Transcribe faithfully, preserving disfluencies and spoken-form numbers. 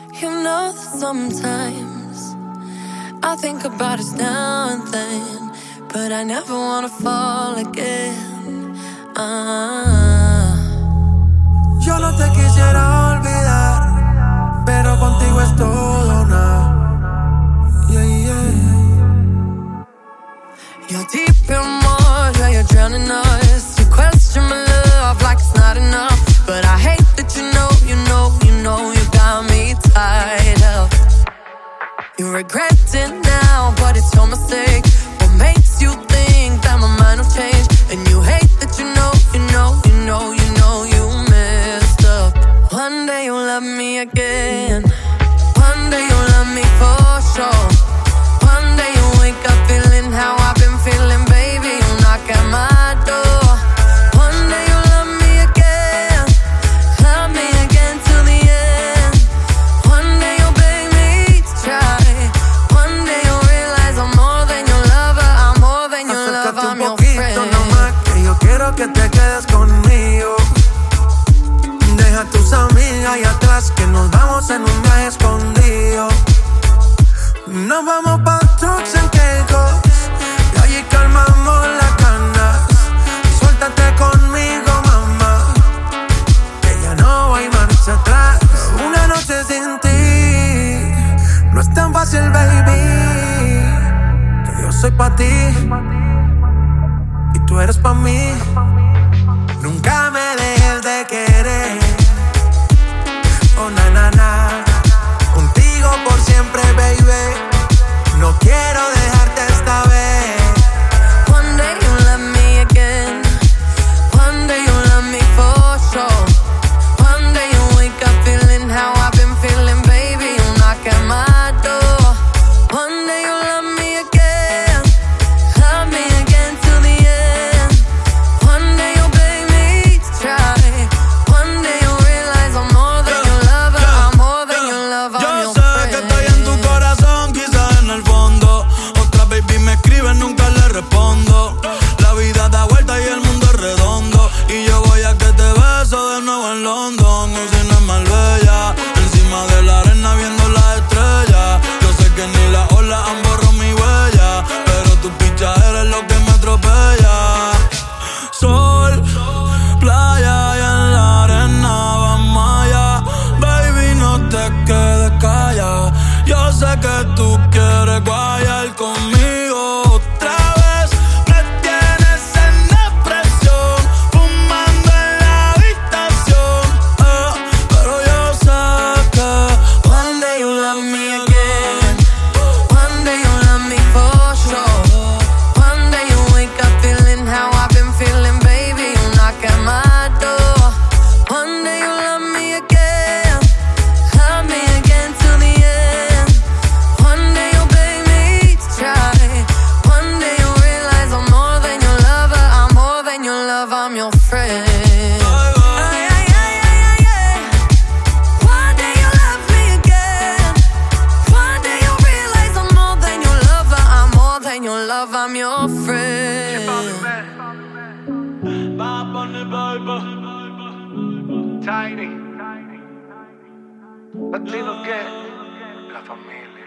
You know that sometimes I think about us now and then, but I never wanna fall again. Ah. Yo no te quisiera olvidar, pero contigo es todo nada. Yeah, yeah. You're deep in water, you're drowning us. You question my love like it's not enough, but I hate that you know, you know, you know you got me tied up. You regret it now, but it's your mistake. What makes you think that my mind will change? And you hate that you know, you know, you know, you know you messed up. One day you'll love me again. One day you'll love me for sure. One day you'll wake up feeling how I've been feeling, baby. You'll knock at my door. One day you'll love me again. Love me again till the end. One day you'll beg me to try. One day you'll realize I'm more than your lover. I'm more than your love, I'm your friend. Acércate un poquito nomás, que yo quiero que te quedes conmigo. Deja a tus amigas ahí atrás, que nos vamos en un viaje escondido. Nos vamos pa' Turks and Caicos, y allí calmamos las ganas. Suéltate conmigo, mamá, que ya no hay marcha atrás. Una noche sin ti no es tan fácil, baby, que yo soy pa' ti y tú eres pa' mí. Nunca me dejes de querer. Oh, na, na, na. Contigo por siempre, baby. No quiero dejarte esta vez. One day you'll love me again. One day you'll love me for sure. One day you'll wake up feeling how I've been feeling, baby. You'll knock at my door. One day you'll love me again. Love me again till the end. One day you'll beg me to try. One day you'll realize I'm more than your lover. I'm more than your love, I'm your friend. Yo sé que estoy en tu corazón, quizás en el fondo. Otra baby me escribe, nunca le respondo. La vida da vuelta y el mundo es redondo. Y yo voy a que te beso de nuevo en London. Usina es Marbella, encima de la arena viendo las estrellas. Yo sé que ni las olas han borrado mi huella, pero tu picha eres lo que me atropella. Sol, playa y en la arena vamos allá. Baby, no te quedes callada. Yo sé que tú quieres guayar conmigo otra vez. Me tienes en depresión, fumando en la habitación, eh, pero yo sé que One day you'll love me again. One day you'll love me for sure. One day you'll wake up feeling how I've been feeling, baby. You'll knock at my door. One day you'll love me again. Love me again till the end. One day you'll beg me to try. One day you'll realize I'm more than your lover. I'm more than your love, I'm your friend. Ay, ay, ay, ay, ay, ay. One day you'll love me again. One day you'll realize I'm more than your lover. I'm more than your love, I'm your friend. Bad Bunny, baby. Tiny. Latino que la familia.